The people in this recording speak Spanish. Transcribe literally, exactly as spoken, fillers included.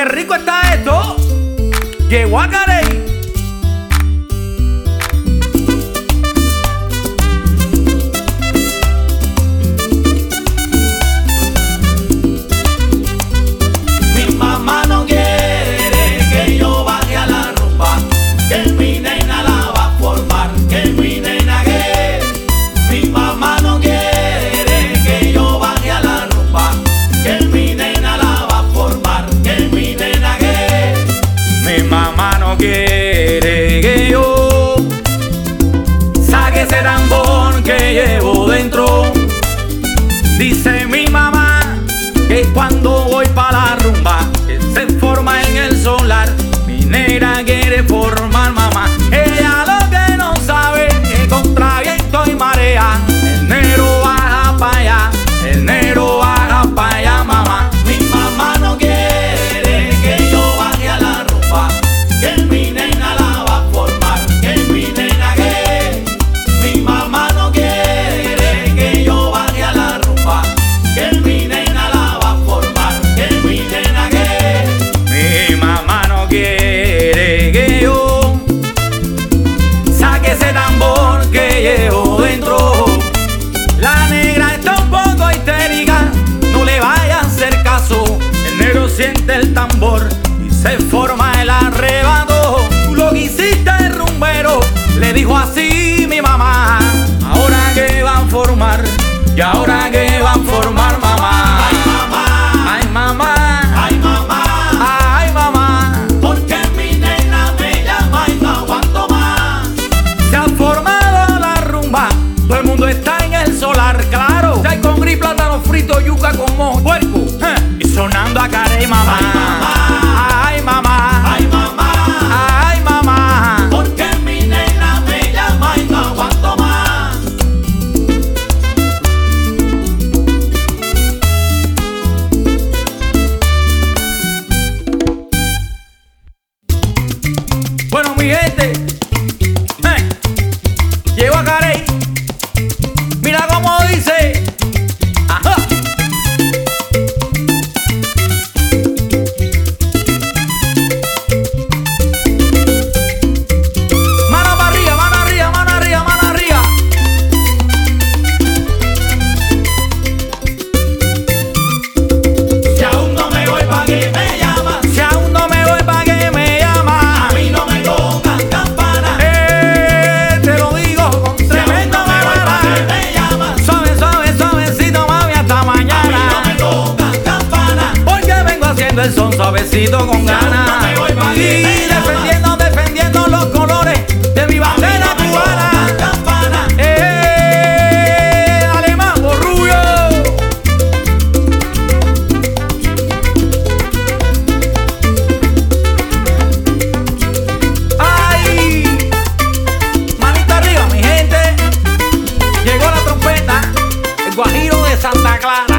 qué rico está esto. Llegó a Carey. Mi mamá no quiere que yo baje a la rumba, que mi nena la va a formar, que mi nena que mi mamá no quiere que yo baje a la rumba, que mi nena la va a formar, que mi nena que Mi mamá no quiere que yo saque ese tambor que llevo dentro. Dice mi mamá que cuando voy pa' la rumba, que se forma en el solar. Mi negra quiere formar, mamá. Ella lo que no sabe es contra viento y marea. El negro baja pa' allá, el negro baja pa' allá, mamá. mi mamá no quiere que yo baje a la rumba, que mi nena la va a formar, que mi nena que mi mamá no quiere que yo baje a la rumba, que mi nena la va a formar, que mi nena que Mi mamá no quiere que yo saque ese tambor que llevo dentro. La negra está un poco histérica, no le vaya a hacer caso. El negro siente el tambor y se forma el arrebato. Tú lo que hiciste, rumbero, le dijo así mi mamá. Ahora que van a formar, y ahora que van a formar, mamá. ay mamá, Ay, mamá. ay mamá, Ay, mamá. porque mi nena me llama y no aguanto más. Se ha formado la rumba, todo el mundo está en el solar, claro. Si hay con gris, plátano frito, yuca con mojo, puerco, eh, y sonando a Carey, mamá. Ay, Ay, mamá. Ay mamá, Ay, mamá. porque mi nena me llama y no aguanto más. Bueno, mi gente, eh, llegó a Carey. Mira cómo dice. Ajá. Mano para arriba, mano arriba, mano arriba, mano arriba. Si aún no me voy pa' que me llaman, Si aún no me voy, ¿pa' que me llama? a mí no me tocan campana. Eh, te lo digo con Si aún tremendo no me voy pa' que me me llaman, Suave, suave, suavecito, mami, hasta a mí no me mañana. tocan campana. Porque vengo haciendo el son suavecito con Si aún no ganas. me voy, ¿pa' qué Y me llamas? defendiendo, defendiendo los colores de mi A mí bandera no me cubana. tocan campana. Eh, alemán, rubio. Ay, manita arriba, mi gente. Llegó la trompeta, el guajiro de Santa Clara.